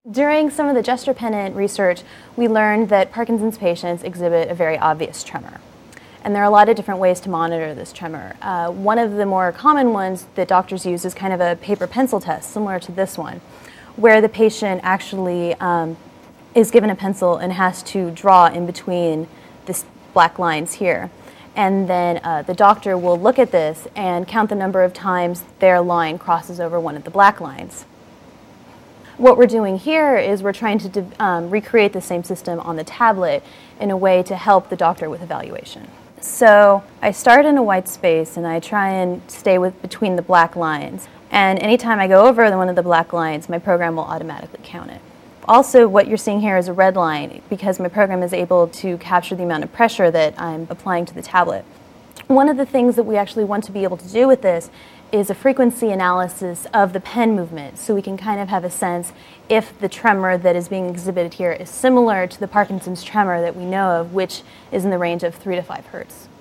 During some of the gesture-pendant research, we learned that Parkinson's patients exhibit a very obvious tremor. And there are a lot of different ways to monitor this tremor. One of the more common ones that doctors use is kind of a paper-pencil test, similar to this one, where the patient actually is given a pencil and has to draw in between these black lines here. And then the doctor will look at this and count the number of times their line crosses over one of the black lines. What we're doing here is we're trying to recreate the same system on the tablet in a way to help the doctor with evaluation. So I start in a white space and I try and stay between the black lines. And anytime I go over one of the black lines, my program will automatically count it. Also, what you're seeing here is a red line because my program is able to capture the amount of pressure that I'm applying to the tablet. One of the things that we actually want to be able to do with this is a frequency analysis of the pen movement, so we can kind of have a sense if the tremor that is being exhibited here is similar to the Parkinson's tremor that we know of, which is in the range of 3 to 5 hertz.